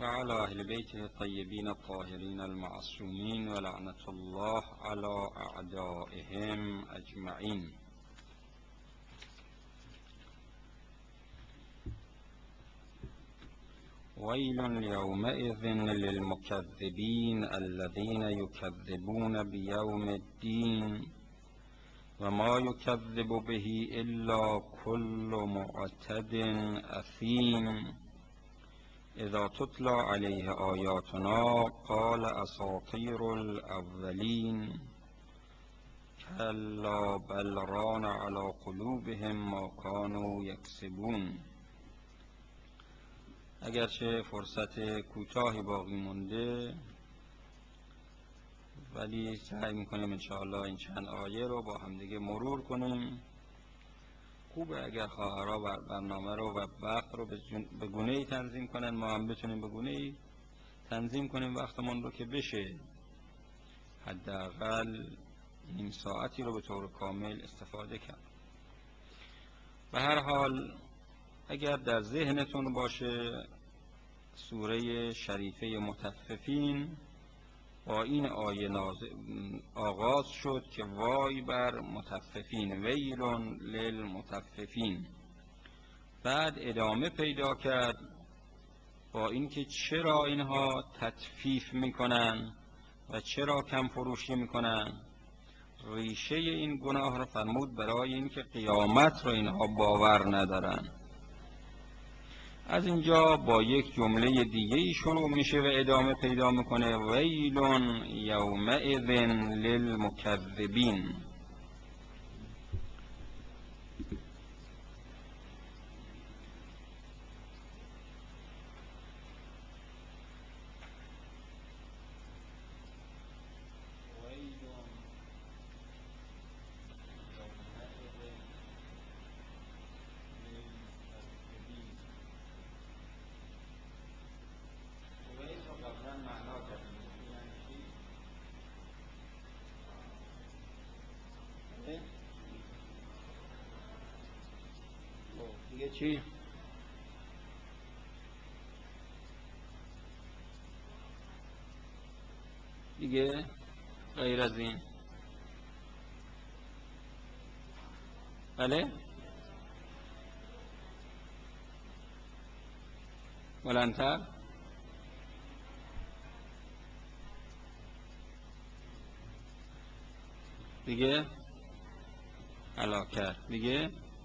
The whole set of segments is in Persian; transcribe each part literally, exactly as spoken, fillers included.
وعلى أهل بيته الطيبين الطاهرين المعصومين ولعنة الله على أعدائهم أجمعين. ويل يومئذ للمكذبين الذين يكذبون بيوم الدين وما يكذب به إلا كل معتد أثيم إذا تتلى عليه آياتنا قال أساطير الأولين كلا بل ران على قلوبهم ما كانوا يكسبون. اگرچه فرصت کوتاهی باقی مونده ولی سعی میکنیم انشاءالله این چند آیه رو با همدیگه مرور کنیم. خوبه اگر خواهرها برنامه رو و وقت رو به گونه‌ای تنظیم کنن، ما هم بتونیم به گونه‌ای تنظیم کنیم وقتمون رو که بشه حداقل نیم ساعتی رو به طور کامل استفاده کرد. به هر حال اگر در ذهنتون باشه سوره شریفه مطففین با این آیه آغاز شد که وای بر مطففین، ویل للمطففین. بعد ادامه پیدا کرد با اینکه چرا اینها تطفیف میکنن و چرا کم فروشی میکنن. ریشه این گناه را فرمود برای اینکه قیامت را اینها باور ندارن. از اینجا با یک جمله دیگه شروع میشه و ادامه پیدا میکنه ویل یومئذ للمکذبین. دیگه چی؟ دیگه غیر از این؟ بله؟ بلندتر؟ دیگه؟ هلاکت. دیگه؟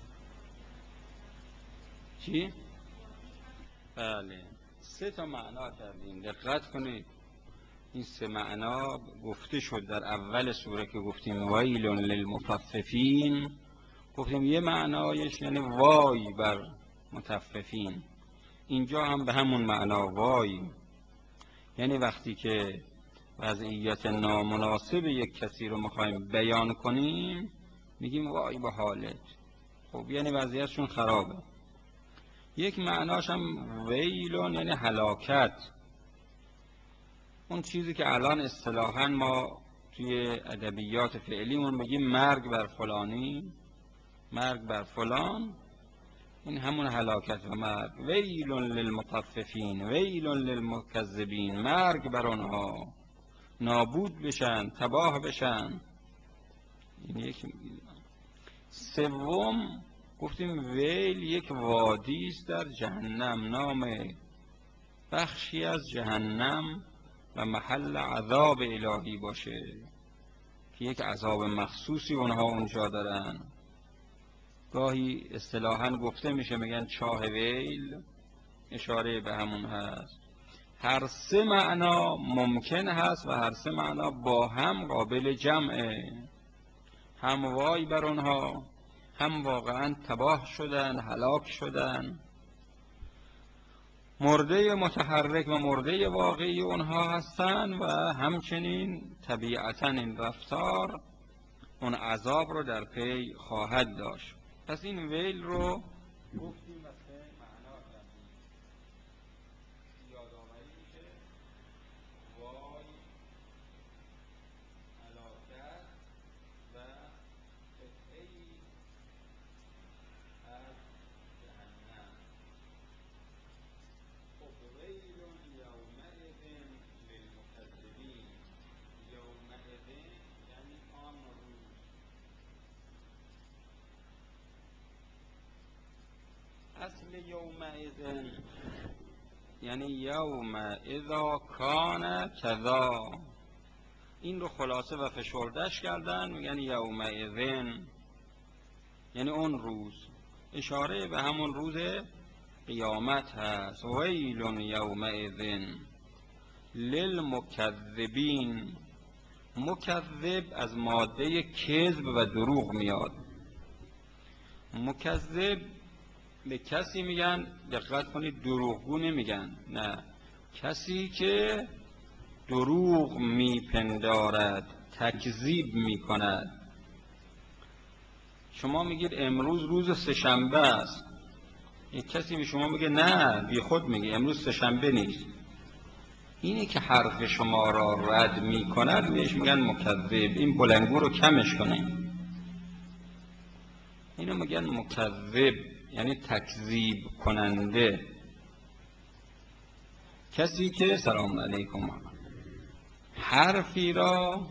چی؟ بله، سه تا معنا کردیم. دقت کنید این سه معنا گفته شد در اول سوره که گفتیم ویل للمطففین. گفتیم یه معنایش یعنی وای بر مطففین. اینجا هم به همون معنا وای، یعنی وقتی که وضعیت نامناسب یک کسی رو میخوایم بیان کنیم میگیم وای به حالت. خب یعنی وضعیتشون خرابه. یک معناش هم ویلون یعنی هلاکت. اون چیزی که الان اصطلاحاً ما توی ادبیات فعلیمون بگیم مرگ بر فلانی، مرگ بر فلان، این همون هلاکت و مرگ. ویل للمطففین ویل للمکذبین، مرگ بر آنها، نابود بشن، تباه بشن. این یک. سوم گفتیم ویل یک وادی است در جهنم، نام بخشی از جهنم و محل عذاب الهی باشه که یک عذاب مخصوصی اونها اونجا دارن. گاهی اصطلاحاً گفته میشه میگن چاه ویل، اشاره به همون هست. هر سه معنا ممکن هست و هر سه معنا با هم قابل جمعه. هم وای بر اونها، هم واقعا تباه شدن، هلاک شدن. مرده متحرک و مرده واقعی اونها هستن و همچنین طبیعتا این رفتار اون عذاب رو در پی خواهد داشت. پس این ویل رو گفتیم و سه معنا کردیم. یادآوری میشه وای، هلاکت و قطعه‌ای از جهنم. خب ویل اصل یومئذ یعنی یوم اذا کان کذا، این رو خلاصه و فشردش کردن، میگن یومئذن یعنی اون روز، اشاره به همون روز قیامت هست. ویل یومئذ للمکذبین، مکذب از ماده کذب و دروغ میاد. مکذب به کسی میگن، دقت کنید، دروغگو نمیگن، نه، کسی که دروغ میپندارد، تکذیب میکند. شما میگید امروز روز سه‌شنبه است، یک کسی به شما میگه نه، بی خود میگه امروز سه‌شنبه نیست، اینی که حرف شما را رد میکند بهش میگن مکذب. این بلنگو رو کمش کنیم، اینو میگن مکذب یعنی تکذیب کننده. کسی که سلام علیکم حرفی را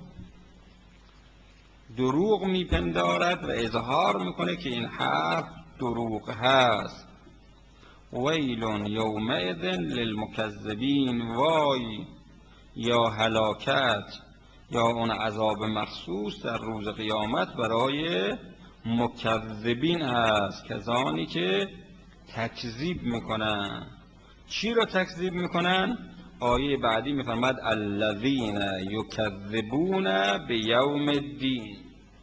دروغ میپندارد و اظهار میکنه که این حرف دروغ هست. ویل یومئذ للمکذبین، وای یا هلاکت یا اون عذاب مخصوص در روز قیامت برای مکذبین هست، کسانی که تکذیب میکنن. چی رو تکذیب میکنن؟ آیه بعدی میفرماد الذین یکذبون بیوم الدین.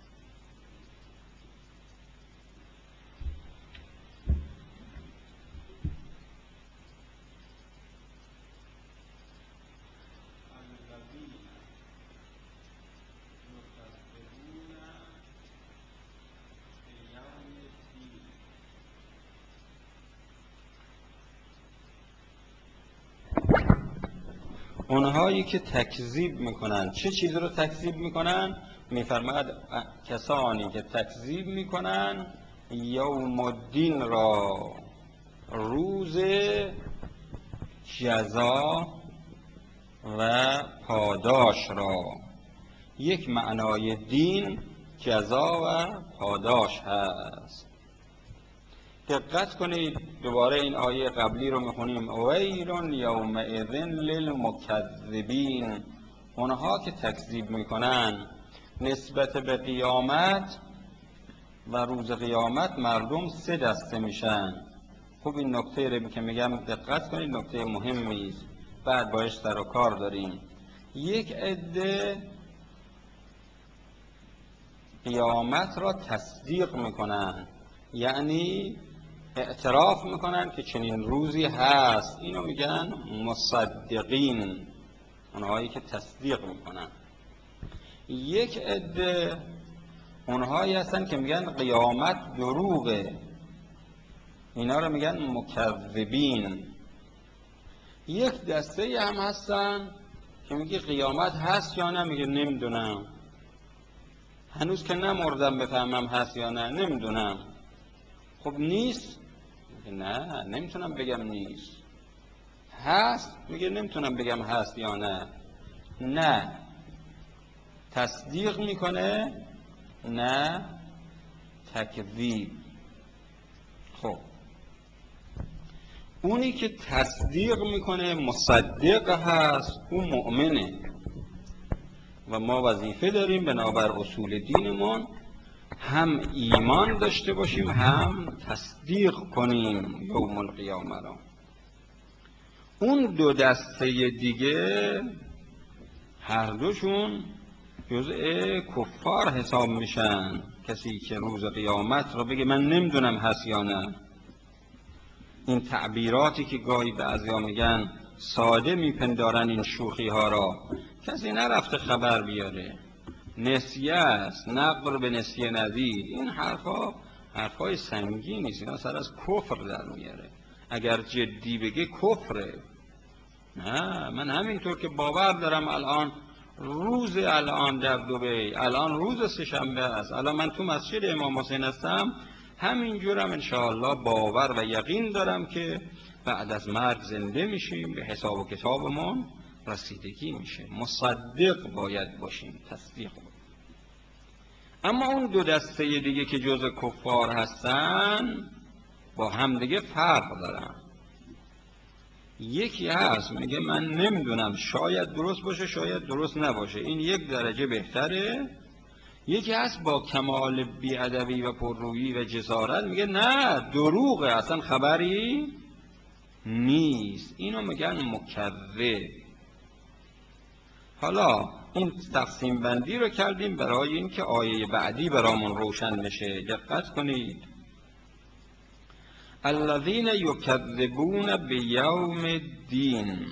اونهایی که تکذیب میکنن، چه چیزی رو تکذیب میکنن؟ میفرماد کسانی که تکذیب میکنن یوم الدین را، روز جزا و پاداش را. یک معنای دین جزا و پاداش هست. دقت کنید، دوباره این آیه قبلی رو میخونیم، ویل یومئذ للمکذبین، اونها که تکذیب میکنن نسبت به قیامت و روز قیامت مردم سه دسته میشن. خوب این نکته رو که میگم دقت کنید، نکته مهمی است، بعد باش سر و کار داریم. یک عده قیامت را تصدیق میکنن، یعنی اعتراف میکنن که چنین روزی هست، اینو میگن مصدقین، اونهایی که تصدیق میکنن. یک عده اونهایی هستن که میگن قیامت دروغه، اینا رو میگن مکذبین. یک دسته هم هستن که میگه قیامت هست یا نه، میگه نمیدونم، هنوز که نمردم بفهمم هست یا نه، نمیدونم. خب نیست، میگه نه نمیتونم بگم نیست. هست، میگه نمیتونم بگم هست یا نه. نه تصدیق میکنه، نه تکذیب. خب اونی که تصدیق میکنه، مصدق هست، اون مؤمنه و ما وظیفه داریم بنابر اصول دینمون هم ایمان داشته باشیم هم تصدیق کنیم یوم القیامه را. اون دو دسته دیگه هر دوشون جزء کفار حساب میشن. کسی که روز قیامت رو بگه من نمیدونم هست یا نه، این تعبیراتی که گاهی بعضیا میگن ساده میپندارن این شوخی ها را، کسی نرفته خبر بیاره، نسیه است، نقل به نسیه ندید، این حرفا حرفای سنگینی است، اینا سر از کفر در میاره. اگر جدی بگه کفره. نه، من همینطور که باور دارم الان روز الان در دبی، الان روز سه‌شنبه است، الان من تو مسجد امام حسین هستم، همینجورم انشاءالله باور و یقین دارم که بعد از مرگ زنده میشیم، به حساب و کتابمون رسیدگی میشه. مصدق باید باشیم، تصدیق باید. اما اون دو دسته دیگه که جز کفار هستن، با همدیگه فرق دارن. یکی هست میگه من نمیدونم، شاید درست باشه شاید درست نباشه، این یک درجه بهتره. یکی هست با کمال بی‌ادبی و پررویی و جسارت میگه نه دروغه، اصلا خبری نیست، اینو میگن مکذب. حالا این تقسیم بندی رو کردیم برای اینکه آیه بعدی برامون روشن بشه. دقت کنید. الذین یکذبون بیوم الدین،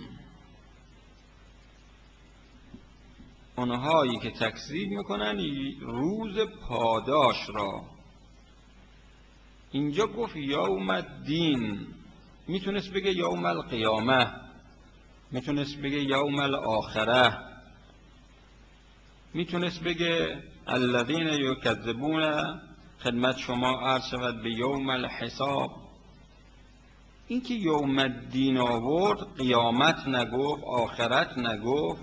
اونهایی که تکذیب میکنن روز پاداش را. اینجا گفت یوم الدین، میتونست بگه یوم القیامه، میتونست بگه یوم الاخره، میتونست بگه الذین یکذبون، خدمت شما عرض شود، به یوم الحساب. این که یوم الدین آورد، قیامت نگفت، آخرت نگفت،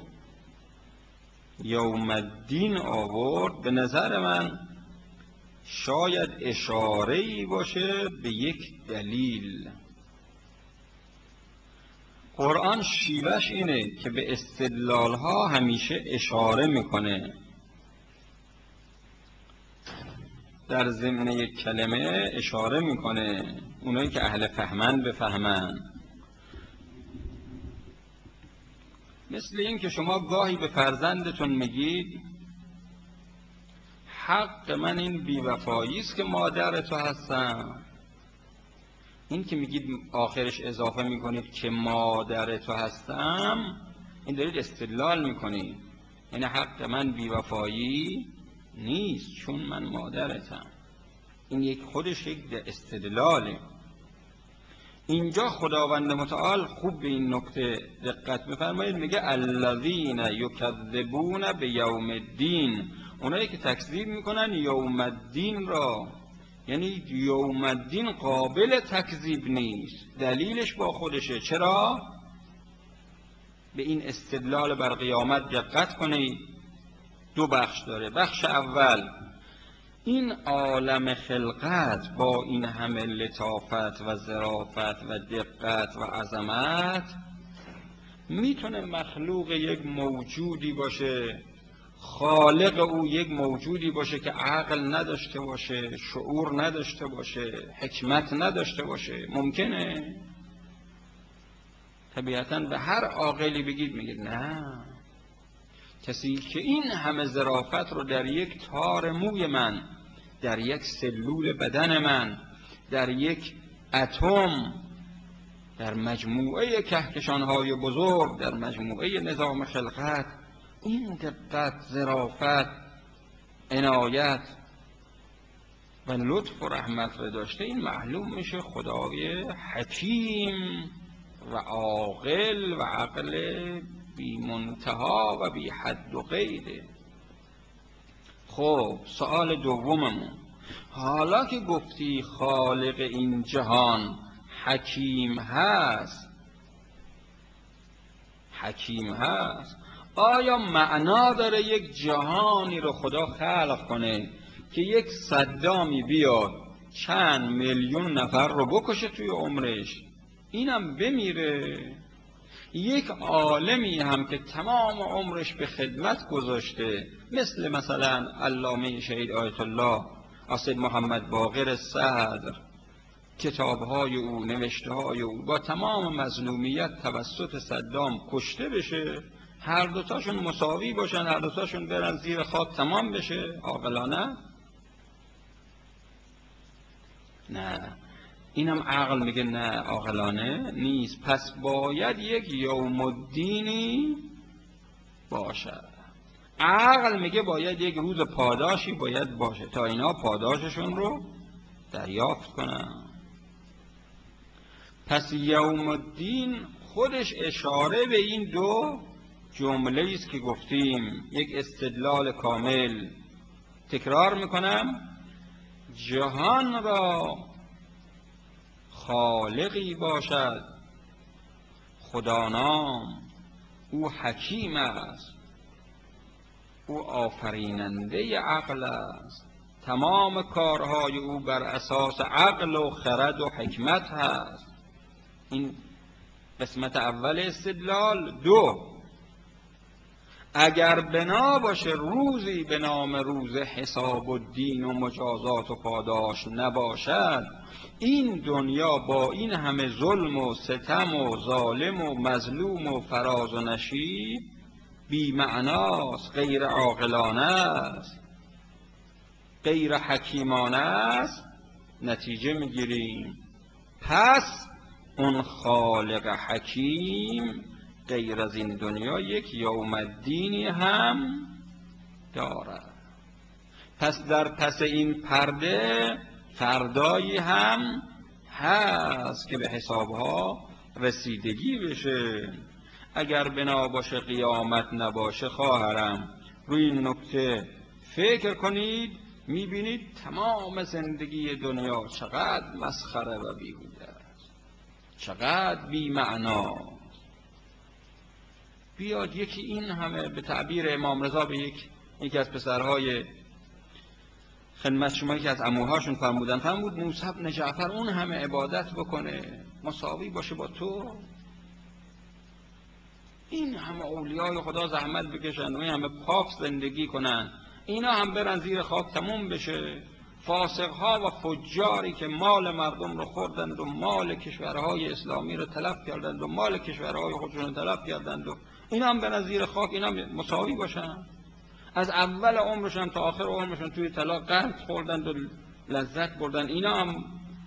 یوم الدین آورد، به نظر من شاید اشاره‌ای باشه به یک دلیل. قرآن شیوهش اینه که به استدلالها همیشه اشاره میکنه، در ضمن یک کلمه اشاره میکنه، اونایی که اهل فهمن بفهمن. مثل این که شما گاهی به فرزندتون میگید حق من این بیوفایی است که مادر تو هستم. این که میگید آخرش اضافه میکنید که مادر تو هستم، این دارید استدلال میکنید، یعنی حق من بیوفایی نیست چون من مادرتم. این یک خودش یک استدلاله. اینجا خداوند متعال خوب به این نکته دقت بفرمایید، میگه الذین یکذبون بیوم الدین، اونایی که تکذیب میکنن یوم الدین را، یعنی یوم الدین قابل تکذیب نیست. دلیلش با خودشه. چرا؟ به این استدلال بر قیامت دقت کنید. دو بخش داره. بخش اول، این عالم خلقت با این همه لطافت و ظرافت و دقت و عظمت میتونه مخلوق یک موجودی باشه، خالق او یک موجودی باشه که عقل نداشته باشه، شعور نداشته باشه، حکمت نداشته باشه؟ ممکنه؟ طبیعتاً به هر عاقلی بگید میگه نه. کسی که این همه ظرافت رو در یک تار موی من، در یک سلول بدن من، در یک اتم، در مجموعه کهکشان‌های بزرگ، در مجموعه نظام خلقت، این دقت، ظرافت، عنایت و لطف و رحمت رو داشته، این معلوم میشه خدای حکیم و عاقل و عقل بی منتها و بی حد و قیده. خب سوال دوممون، حالا که گفتی خالق این جهان حکیم هست، حکیم هست، آیا معنا داره یک جهانی رو خدا خلق کنه که یک صدامی بیاد چند میلیون نفر رو بکشه توی عمرش، اینم بمیره؟ یک عالمی هم که تمام عمرش به خدمت گذاشته، مثل مثلا علامه شهید آیت الله اسد محمد باقر صدر، کتاب‌های او، نوشته‌های او با تمام مظلومیت توسط صدام کشته بشه، هر دوتاشون مساوی باشن، هر دوتاشون برن زیر خاک تمام بشه؟ عاقلانه؟ نه. اینم عقل میگه نه، عاقلانه نیست. پس باید یک یوم الدینی باشه. عقل میگه باید یک روز پاداشی باید باشه تا اینا پاداششون رو دریافت کنن. پس یوم الدین خودش اشاره به این دو جمله است که گفتیم، یک استدلال کامل. تکرار میکنم، جهان را خالقی باشد خدانام، او حکیم است، او آفریننده عقل است، تمام کارهای او بر اساس عقل و خرد و حکمت هست. این قسمت اول استدلال. دو، اگر بنا باشه روزی به نام روز حساب و دین و مجازات و پاداش نباشد، این دنیا با این همه ظلم و ستم و ظالم و مظلوم و فراز و نشیب بی معناست، غیر عاقلانه است، غیر حکیمانه است. نتیجه میگیریم پس اون خالق حکیم غیر از این دنیا یک یوم الدینی هم دارد. پس در پس این پرده فردایی هم هست که به حسابها رسیدگی بشه. اگر بنا باشه قیامت نباشه خواهرم، روی این نکته فکر کنید، میبینید تمام زندگی دنیا چقدر مسخره و بیهوده است، چقدر بی معنا. بیاد یکی این همه، به تعبیر امام رضا به یک یکی از پسرهای خدمت شما که از عموهاشون فرمودن، فرمود موسی بن جعفر اون همه عبادت بکنه مساوی باشه با تو؟ این همه اولیای خدا زحمت بکشن و این همه پاک زندگی کنن، اینا هم برن زیر خاک تموم بشه؟ فاسقها و فجاری که مال مردم رو خوردند و مال کشورهای اسلامی رو تلف کردند و مال کشورهای خودشون رو تلف کردند و اینا هم برن زیر خاک، اینا مساوی باشن؟ از اول عمرشون تا آخر عمرشون توی طلاق غرق خوردند و لذت بردن، اینا هم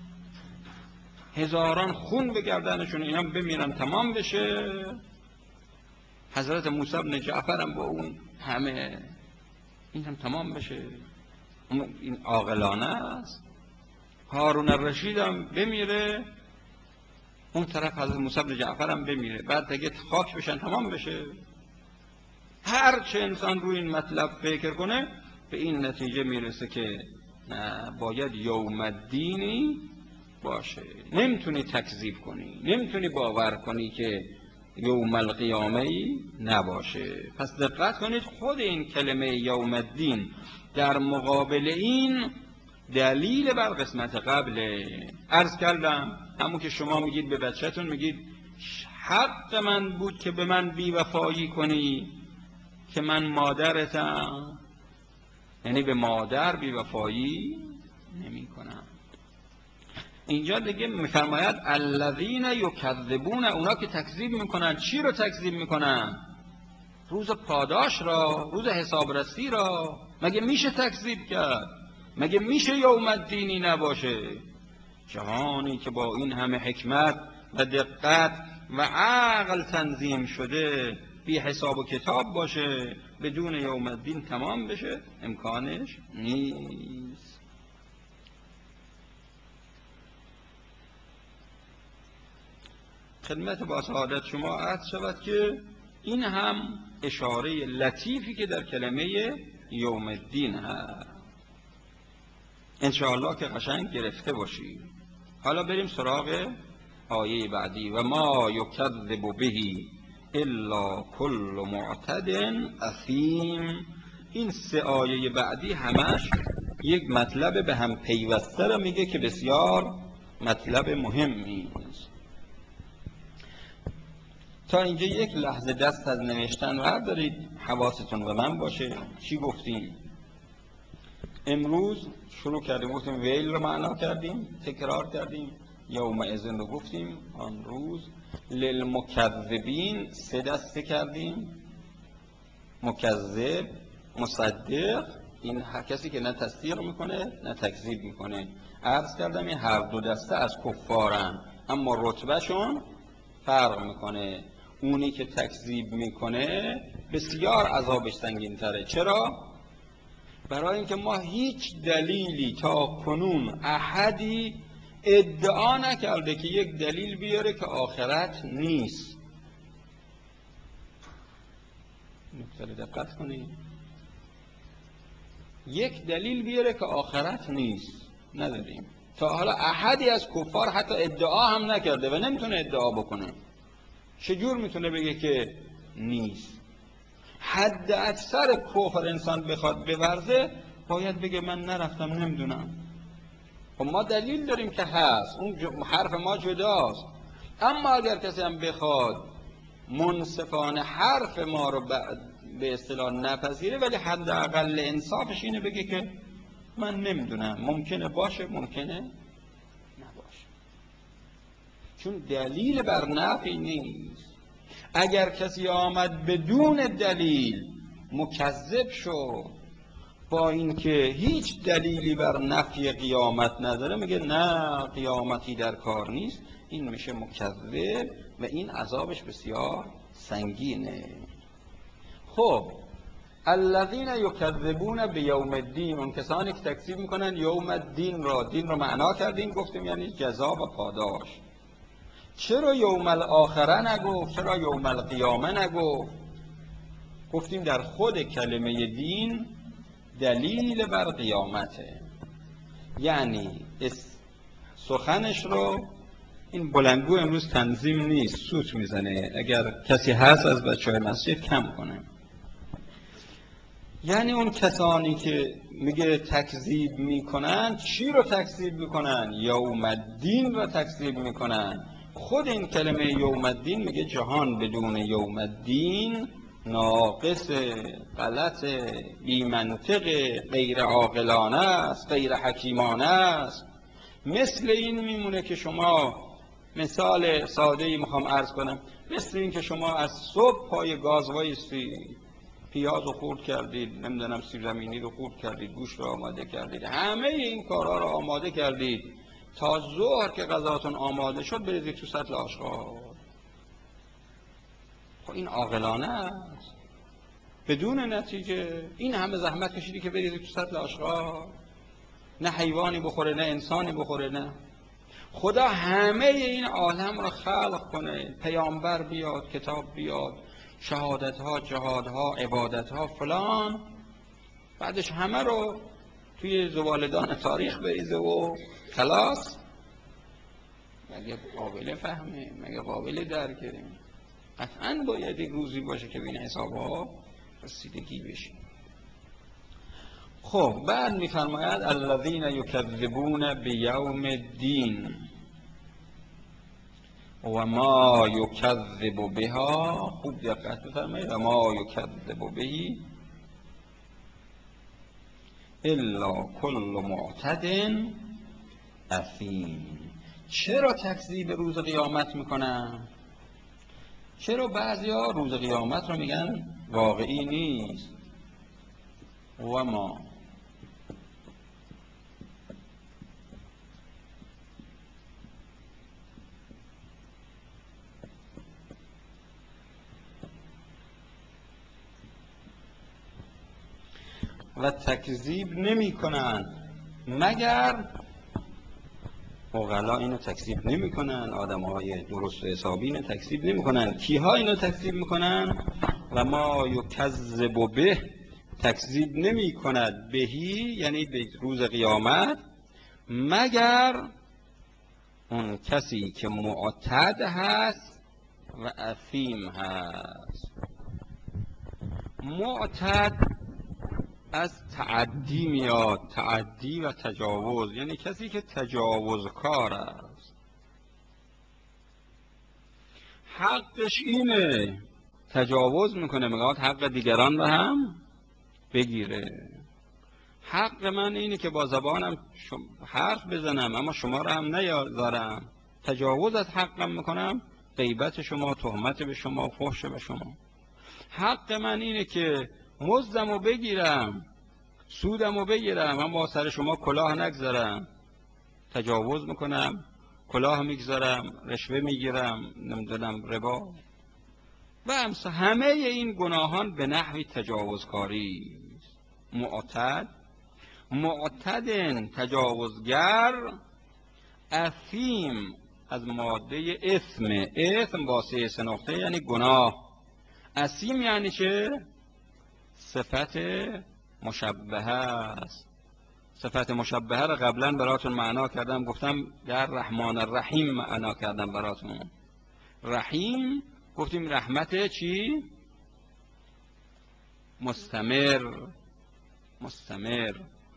هزاران خون به گردنشون، اینا هم بمیرن تمام بشه؟ حضرت موسی بن جعفر هم با اون همه این هم تمام بشه؟ این عاقلانه است؟ هارون الرشید هم بمیره، اون طرف حضرت موسی بن جعفر هم بمیره، بعد دیگه خاک بشن تمام بشه؟ هر چه انسان روی این مطلب فکر کنه به این نتیجه میرسه که نه، باید یوم الدینی باشه. نمیتونی تکذیب کنی، نمیتونی باور کنی که یوم القیامه نباشه. پس دقت کنید، خود این کلمه یوم الدین در مقابل این دلیل بر قسمت قبله. عرض کردم همون که شما میگید به بچه‌تون، میگید حق من بود که به من بی‌وفایی کنی که من مادرتم، یعنی به مادر بی‌وفایی نمی کنم. اینجا دیگه میفرماید الذین یکذبون، اونا که تکذیب میکنن. چی رو تکذیب میکنن؟ روز پاداش را، روز حسابرسی را. مگه میشه تکذیب کرد؟ مگه میشه یوم الدینی نباشه؟ جهانی که با این همه حکمت و دقت و عقل تنظیم شده بی حساب و کتاب باشه، بدون یوم الدین تمام بشه؟ امکانش نیست. خدمت با سعادت شما عرض شود که این هم اشاره لطیفی که در کلمه یوم الدین هست، انشاءالله که قشنگ گرفته باشید. حالا بریم سراغ آیه بعدی. و ما یکذب بهی الا کل معتد اثیم. این سه آیه بعدی همش یک مطلب به هم پیوسته را میگه که بسیار مطلب مهمی است. تا اینجا یک لحظه دست از نوشتن بردارید، حواستون به من باشه. چی گفتیم؟ امروز شروع کردیم، گفتیم ویل رو معنا کردیم، تکرار کردیم، یوم اذن رو گفتیم آن روز، للمکذبین سه دسته کردیم، مکذب، مصدق، این هر کسی که نه تصدیق میکنه نه تکذیب میکنه. عرض کردم این هر دو دسته از کفارن، اما رتبهشون فرق میکنه. اونی که تکذیب میکنه بسیار عذابش سنگین تره. چرا؟ برای اینکه ما هیچ دلیلی تا کنون احدی ادعا نکرده که یک دلیل بیاره که آخرت نیست. نکته دقت کنید، یک دلیل بیاره که آخرت نیست نداریم. تا حالا احدی از کفار حتی ادعا هم نکرده و نمیتونه ادعا بکنه. چجور میتونه بگه که نیست؟ حد اکثر کفر انسان بخواد بورزه باید بگه من نرفتم نمیدونم. خب ما دلیل داریم که هست، اون حرف ما جداست. اما اگر کسی هم بخواد منصفانه حرف ما رو به اصطلاح نپذیره، ولی حداقل انصافش اینه بگه که من نمیدونم، ممکنه باشه ممکنه نباشه، چون دلیل بر نفی نیست. اگر کسی آمد بدون دلیل مکذب شد، با اینکه هیچ دلیلی بر نفی قیامت نداره، میگه نه قیامتی در کار نیست، این میشه مکذب و این عذابش بسیار سنگینه. خب الذین یکذبون بیوم الدین، اون کسانی که تکذیب میکنن یوم الدین را، دین رو معنا کردیم گفتیم یعنی جزا و پاداش. چرا یوم الاخره نگفت؟ چرا یوم القیامه نگفت؟ گفتیم در خود کلمه دین دلیل بر قیامته، یعنی سخنش رو، این بلندگو امروز تنظیم نیست، سوت میزنه، اگر کسی هست از بچه های مسجد کم کنه. یعنی اون کسانی که میگه تکذیب میکنن، چی رو تکذیب میکنن؟ یوم الدین رو تکذیب میکنن. خود این کلمه یوم الدین میگه جهان بدون یوم الدین ناقص، غلط، بی منطق، غیر عاقلانه است، غیر حکیمانه است. مثل این میمونه که شما، مثال ساده ای میخوام عرض کنم، مثل این که شما از صبح پای گاز وایسید، پیاز رو خورد کردید، نمیدونم سیب زمینی رو خورد کردید، گوشت رو آماده کردید، همه این کارها رو آماده کردید، تا ظهر که غذاتون آماده شد بریزید تو سطل آشغال. خب این عاقلانه است؟ بدون نتیجه این همه زحمت کشیدی که بریزید تو سطل آشغال، نه حیوانی بخوره نه انسانی بخوره. نه، خدا همه این عالم رو خلق کنه، پیامبر بیاد، کتاب بیاد، شهادت ها، جهاد ها، عبادت ها فلان، بعدش همه رو توی زبالدان تاریخ بریزه و خلاص. مگه قابل فهمه؟ مگه قابل درکه؟ قطعا باید یک روزی باشه که بین حساب ها رسیدگی بشه. خب بعد میفرماید الذین یکذبون بیوم الدین و ما یکذب بها، خوب دقت بفرمایید، و ما یکذب بهی الا کل معتد اثیم. چرا تکذیب روز قیامت میکنن؟ چرا بعضیا روز قیامت رو میگن واقعی نیست؟ و ما و تکذیب نمی کنن مگر، عقلا اینو تکذیب نمی کنن، آدم های درست و حسابی اینو تکذیب نمی کنن. کیها اینو تکذیب میکنن؟ و ما یکذب به، تکذیب نمی کند بهی یعنی به روز قیامت، مگر اون کسی که معتد هست و اثیم هست. معتد از تعدی میاد، تعدی و تجاوز، یعنی کسی که تجاوزکار است. حقش اینه، تجاوز میکنه، میگه حق دیگران رو هم بگیره. حق من اینه که با زبانم حرف بزنم اما شما رو هم نیازارم. تجاوز از حقم میکنم، غیبت شما، تهمت به شما، فحش به شما. حق من اینه که مزدم رو بگیرم، سودم رو بگیرم اما با سر شما کلاه نگذارم. تجاوز میکنم، کلاه میگذارم، رشوه میگیرم، نمیدونم ربا و امثال همه این گناهان به نحوی تجاوزکاری. معتد، معتد تجاوزگر، اثیم از ماده اثم، اثم با سه سه نقطه یعنی گناه. اثیم یعنی چه؟ صفت مشبهه است. صفت مشبهه رو قبلا براتون معنا کردم، گفتم در رحمان الرحیم معنا کردم براتون. رحیم گفتیم رحمت چی؟ مستمر، مستمر.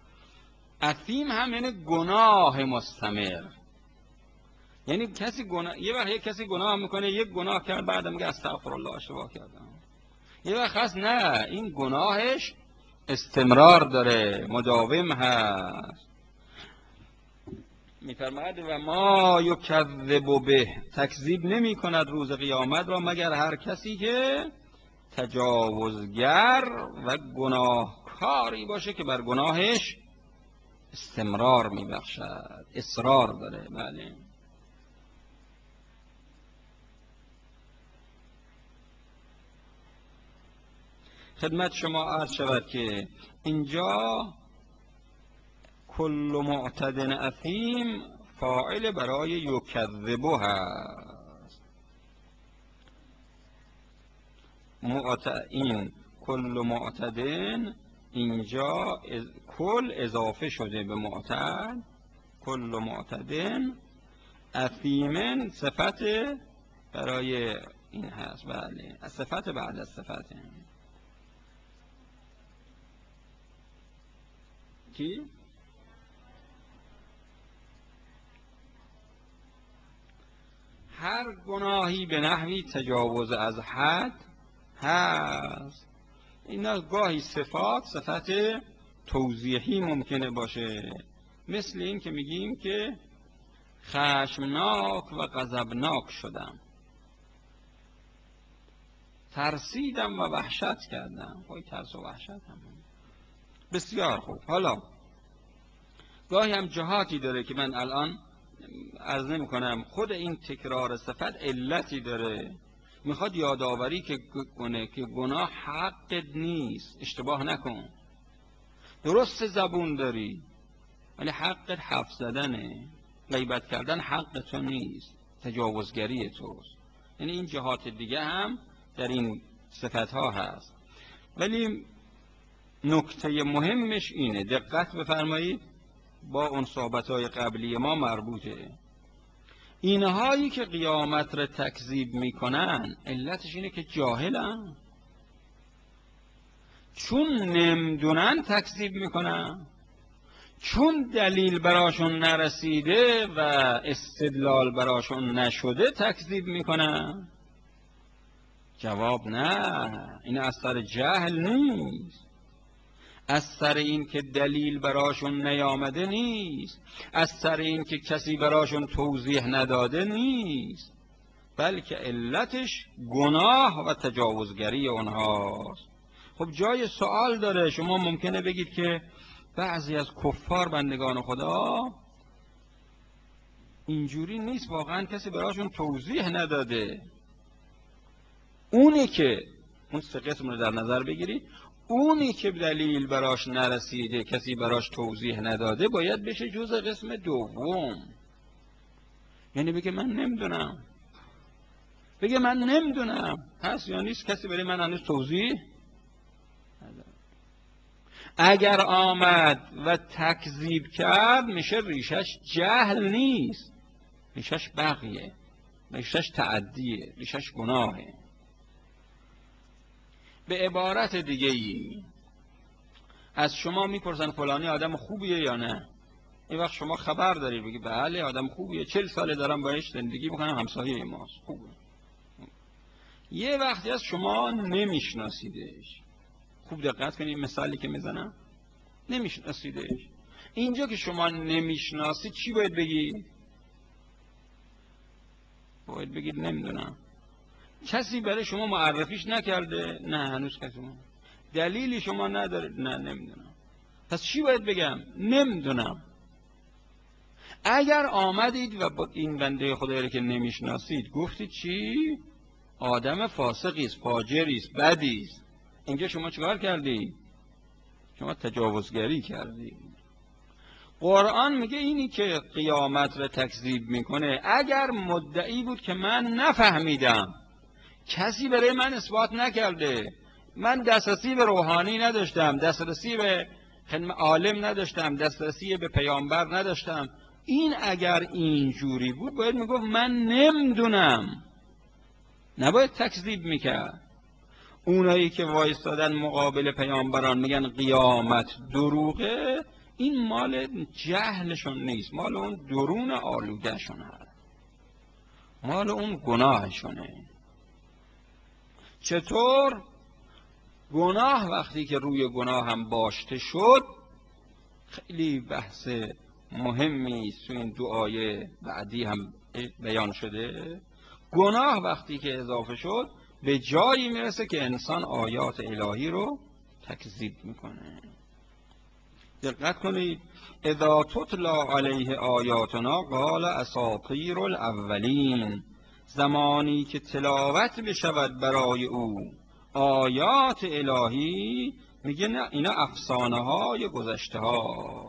اثیم هم یعنی گناه مستمر. یعنی کسی گناه، یه وقت یک کسی گناه میکنه، یک گناه کرد بعد میگه استغفرالله اشتباه کردم. یه وقت هست نه، این گناهش استمرار داره، مداوم هست. میفرماید و ما یکذب به، تکذیب نمی کند روز قیامت را مگر هر کسی که تجاوزگر و گناهکاری باشه که بر گناهش استمرار میبخشد، اصرار داره. بله. خدمت شما عرض شود که اینجا کل معتد اثیم فاعل برای یکذبه هست. معتد، این کل معتدن اینجا از کل اضافه شده به معتد، کل معتدن اثیمن صفت برای این هست. بله، صفت بعد از صفت. کی؟ هر گناهی به نحوی تجاوز از حد هست. اینا گاهی صفات صفت توضیحی ممکنه باشه، مثل این که میگیم که خشمناک و غضبناک شدم، ترسیدم و وحشت کردم. خواهی ترس و وحشت هم بسیار خوب. حالا گاهی هم جهاتی داره که من الان عرض نمی کنم، خود این تکرار صفت علتی داره، میخواد یادآوری که کنه که گناه حقت نیست، اشتباه نکن، درست زبون داری ولی حقت حرف زدنه، غیبت کردن حق تو نیست، تجاوزگری توست. یعنی این جهات دیگه هم در این صفت ها هست. ولی نکته مهمش اینه، دقت بفرمایید، با اون صحبت های قبلی ما مربوطه. اینهایی که قیامت را تکذیب میکنن علتش اینه که جاهلن، چون نمیدونن تکذیب میکنن، چون دلیل براشون نرسیده و استدلال براشون نشده تکذیب میکنن. جواب نه، این از سر جهل نیست، از سر این که دلیل براشون نیامده نیست، از سر این که کسی براشون توضیح نداده نیست، بلکه علتش گناه و تجاوزگری اونهاست. خب جای سوال داره، شما ممکنه بگید که بعضی از کفار بندگان خدا اینجوری نیست، واقعا کسی براشون توضیح نداده. اونی که اون سه قسم رو در نظر بگیرید، اونی که دلیل براش نرسیده، کسی براش توضیح نداده، باید بشه جز قسم دوم. یعنی بگه من نمیدونم، بگه من نمیدونم، هست یا نیست کسی برای من هنوز توضیح نداده. اگر آمد و تکذیب کرد میشه ریشش جهل نیست، ریشش بغیه، ریشش تعدیه، ریشش گناهه. به عبارت دیگه ای، از شما میپرسن فلانی آدم خوبیه یا نه، این وقت شما خبر داری بگی بله آدم خوبیه، چل ساله دارم باش زندگی میکنم، همسایه ماست، خوبه. یه وقتی از شما نمیشناسیدش، خوب دقت کنید مثالی که میزنم، نمیشناسیدش. اینجا که شما نمیشناسید چی باید بگید؟ باید بگید نمیدونم. کسی برای شما معرفیش نکرده؟ نه هنوز کسی ما. دلیلی شما نداره؟ نه نمیدونم. پس چی باید بگم؟ نمیدونم. اگر آمدید و با این بنده خدایی رو که نمیشناسید گفتید چی؟ آدم فاسقی است، فاجری است، بدی است، اینجا شما چیکار کردید؟ شما تجاوزگری کردید. قرآن میگه اینی که قیامت رو تکذیب میکنه اگر مدعی بود که من نفهمیدم، کسی برای من اثبات نکرده، من دسترسی به روحانی نداشتم، دسترسی به عالم نداشتم، دسترسی به پیامبر نداشتم، این اگر اینجوری بود باید میگفت من نمیدونم، نباید تکذیب میکرد. اونایی که وایستادن مقابل پیامبران میگن قیامت دروغه، این مال جهلشون نیست، مال اون درون آلودهشون هست، مال اون گناهشونه. چطور؟ گناه وقتی که روی گناه هم باشته شد، خیلی بحث مهمی است تو این دعای بعدی هم بیان شده. گناه وقتی که اضافه شد به جایی میرسه که انسان آیات الهی رو تکذیب میکنه. دقت کنید، اذا تتلا علیه آیاتنا قال اساطیر الاولین، زمانی که تلاوت بشود برای او آیات الهی، میگه نه اینا افسانه های گذشته ها.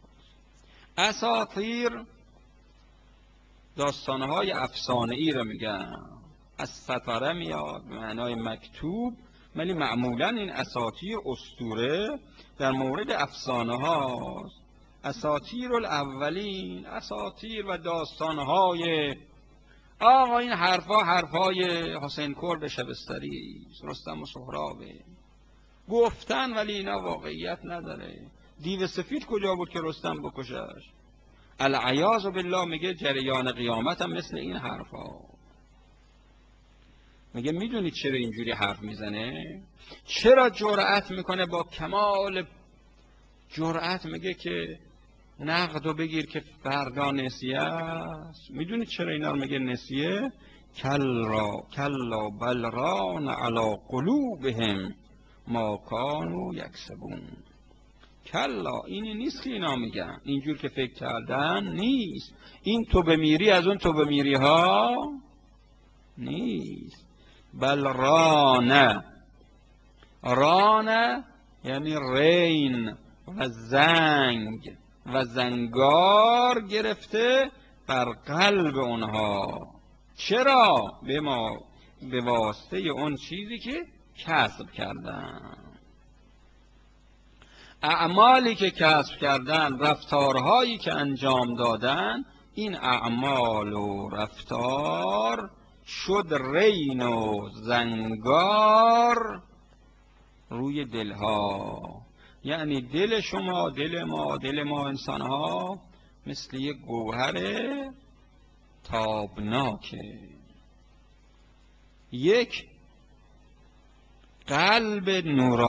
اساطیر داستانه های افسانه ای رو میگن، از سطره میاد معنای مکتوب، ولی معمولا این اساطیر اسطوره در مورد افسانه هاست. اساطیر الاولین، اساطیر و داستانه های آقا این حرفا حرفای حسین کرد شبستری، رستم و سهرابه، گفتن ولی اینا واقعیت نداره. دیو سفید کجا بود که رستم بکشش؟ العیاذ بالله. میگه جریان قیامت هم مثل این حرفا. میگه میدونید چرا اینجوری حرف میزنه؟ چرا جرأت میکنه با کمال جرأت میگه که نقدو بگیر که فردا نسیه است؟ میدونید چرا اینا رو میگه نسیه؟ کلا کلا بل ران علی قلوبهم ما کانوا یکسبون. کلا، این نیست که اینا میگن، اینجور که فکر کردن نیست. این تو بمیری از اون تو بمیری ها نیست. بل رانه، رانه یعنی رین و زنگ و زنگار گرفته بر قلب اونها. چرا؟ به ما به واسطه اون چیزی که کسب کردن، اعمالی که کسب کردن، رفتارهایی که انجام دادن. این اعمال و رفتار شد رین و زنگار روی دلها. یعنی دل شما، دل ما، دل ما انسان ها مثل یک گوهر تابناکه، یک قلب نورانی